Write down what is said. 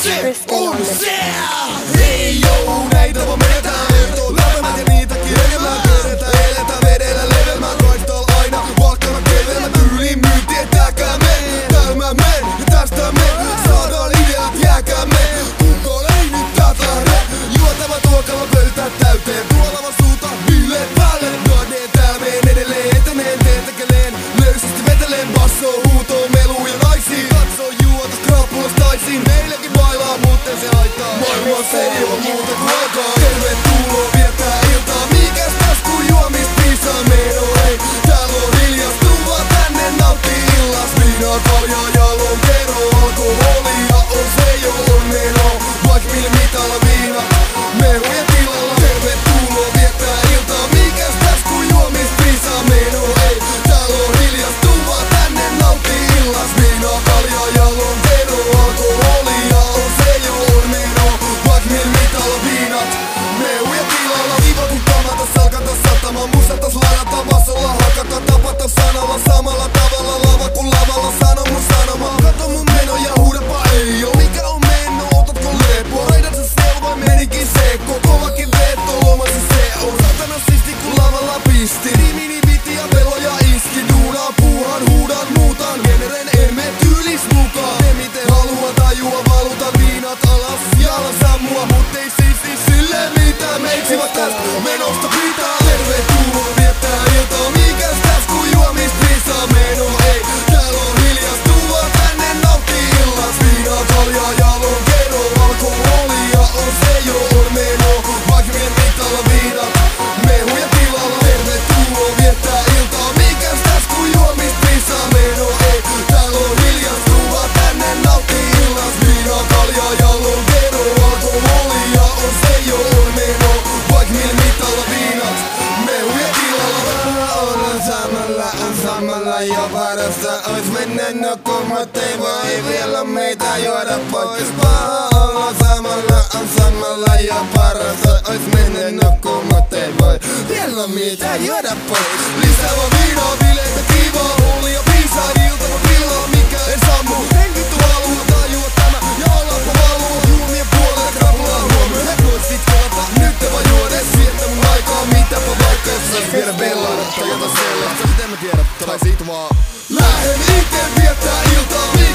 se on se. Hei jou, näitä vaan menetään ehtoon. Lämpimät ja niitäkin enemmän keretään. Eletään vedellä levelmään kaistalla aina. Valkkana kevelmä tyyliin myynti, et tääkää me. Täällä men ja tästä me saadaan ideat, jääkää me. Kunkoon ei nyt täältä lähde. Juotava tuokava pöytää täyteen. Tuolava suuta bileet päälle. Nadeen täällä meen edelleen eteneen. Teen tekeleen löysästi veteleen. Bassoo huutoo meluu ja naisiin. Katsoo juotas krapulastaisiin. Meillekin bailaa muuten se haittaa. Maailmassa ei oo muuta kuin aikaa. Tervetuloa viettää iltaa. Mikäs täs kun juomist piisaa meno ei. Täällä on hiljastua tänne nauttii illas. Viinaa, kaljaa ja lonkero. Alkoholia on se jo on meno. Vaik millä mitalla viina. Mehuja tilalla. Tervetuloa viettää iltaa. Mikäs täs kun juomist piisaa meno ei. Täällä on hiljastua tänne nauttii illas. Viinaa, kaljaa ja lonkero. Alkoholia on se jo on meno. Vaik millä mitalla viinat. Mehuja tilalla. Kiva kun kamata salkata satamaan. Musatas ladata vasalla hakata. Tapata sanalla samalla tavalla. Lava kun lavalla sano mun sanoma. Kato mun meno ja huudapa ei oo. Mikä on menno, otatko lepoa? Raidat sä se vai menikin seko? Kovakin veto, lomasi se on. Satana sisti kun lavalla pisti. Nimini viti ja velo ja iski. Duunaa puuhan, huudan, muutan. Generen en me tyylis mukaan. Ne miten halua tajua, valutan viinat alas. Jalan sammua, mut ei siis silleen mitään. Meiksivät tästä menosta pitää. Tervetuloa viettää iltaa. Mikäs täs kun juomist piisaa meno ei. Täällä on hiljastua tänne nauttii illas. Viinaa, kaljaa ja lonkero. Alkoholia on se jo on meno. Vaik mien mitalla viinat. Mehuja tilalla. Tervetuloa viettää iltaa. Mikäs täs kun juomist piisaa meno ei. Täällä on hiljastua tänne nauttii illas. Viinaa, kaljaa ja lonkero. Alkoholia on se jo on meno. Vaik millä mitalla viinat. Mehuja tilalla. On samalla jo parasta. Ois mennä nukkuun, mut ei voi vielä meitä juoda pois. Paha olla on samalla jo parasta. Ois mennä nukkuun, mut ei voi vielä meitä juoda pois. Lisää vaan viinaa, bileitä kivaa. Oli jo piisaa iltava pilaa, mikä ei sammu. Henkittu haluu tajua tämä ja ollaanko valuu. Juomien puolelle krapulaa huomioon. He vois sit kelata, nyt te vaan juodes. Vietä mun aikaa, mitäpä vaikka jos sais viedä bellaada tai jotain sellaista. Miten mä tiedä, tai siitä vaan lähden ite viettää iltaa.